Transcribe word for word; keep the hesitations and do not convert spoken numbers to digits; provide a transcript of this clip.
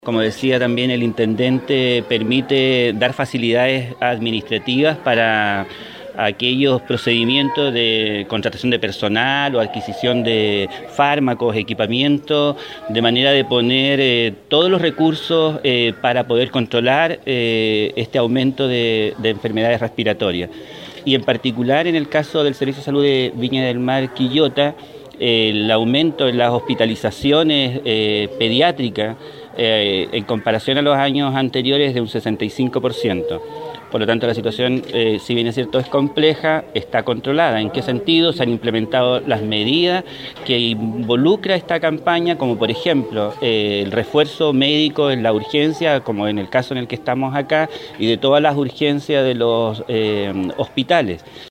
Como decía también el intendente, permite dar facilidades administrativas para aquellos procedimientos de contratación de personal o adquisición de fármacos, equipamientos, de manera de poner eh, todos los recursos eh, para poder controlar eh, este aumento de, de enfermedades respiratorias. Y en particular en el caso del Servicio de Salud de Viña del Mar Quillota, eh, el aumento en las hospitalizaciones eh, pediátricas Eh, en comparación a los años anteriores de un sesenta y cinco por ciento. Por lo tanto, la situación, eh, si bien es cierto, es compleja, está controlada. ¿En qué sentido? Se han implementado las medidas que involucra esta campaña, como por ejemplo eh, el refuerzo médico en la urgencia, como en el caso en el que estamos acá, y de todas las urgencias de los eh, hospitales.